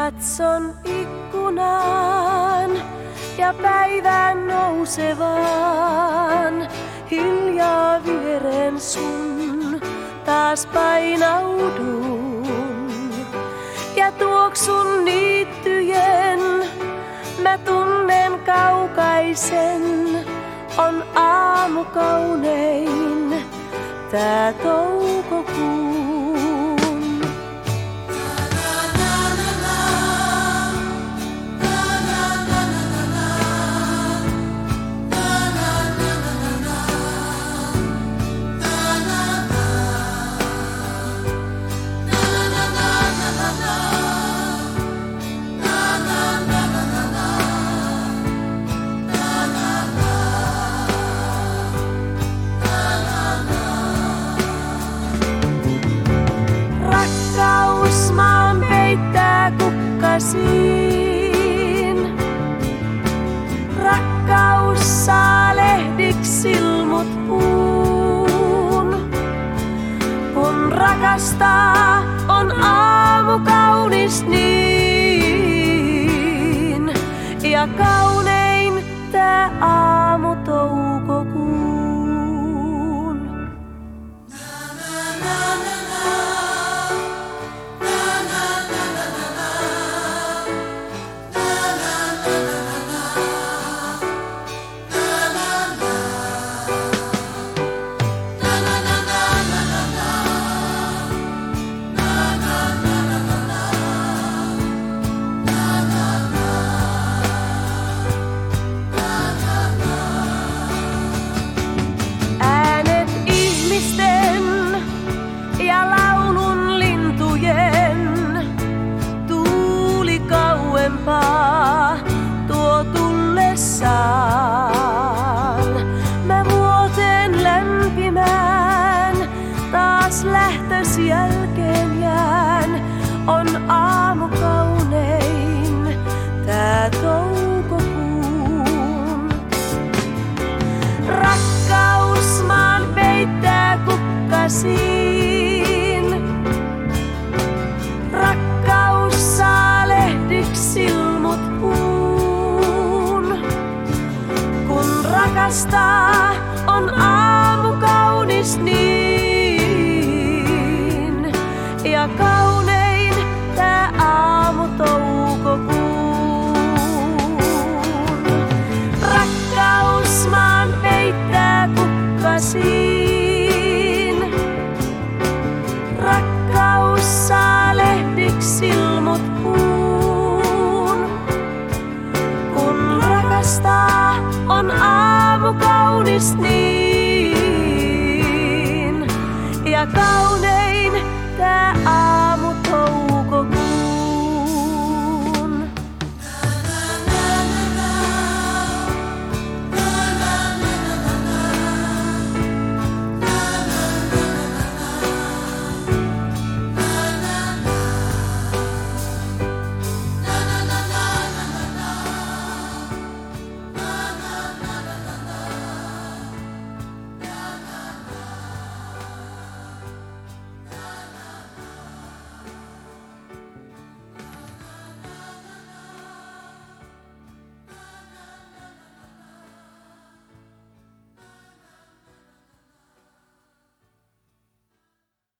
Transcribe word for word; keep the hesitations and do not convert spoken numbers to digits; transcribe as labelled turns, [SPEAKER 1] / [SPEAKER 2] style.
[SPEAKER 1] Katson ikkunaan ja päivän nousevaan. Hiljaa viereen sun taas painaudun ja tuoksun niittyjen. Mä tunnen kaukaisen, on aamu kaunein, tää toukokuun. Rakkaus saa lehdiksi silmut puun. Kun rakastaa, on aamu kaunis niin. Ja kaunein tää aamu toukokuun. Tuo tullessaan, mä vuoteen lämpimään, taas lähtös jälkeen jään. On aamu kaunein, tää toukokuun. Rakkaus maan peittää kukkasiin. Rakkaus saa lehdiksi silmut puun. Kun rakastaa, on aamu kaunis niin. Ja kaunein tää aamu toukokuun. Rakkaus maan peittää kukkasiin. Rakkaus saa lehdiksi silmut puun. Kun rakastaa, on aamu kaunis niin. Ja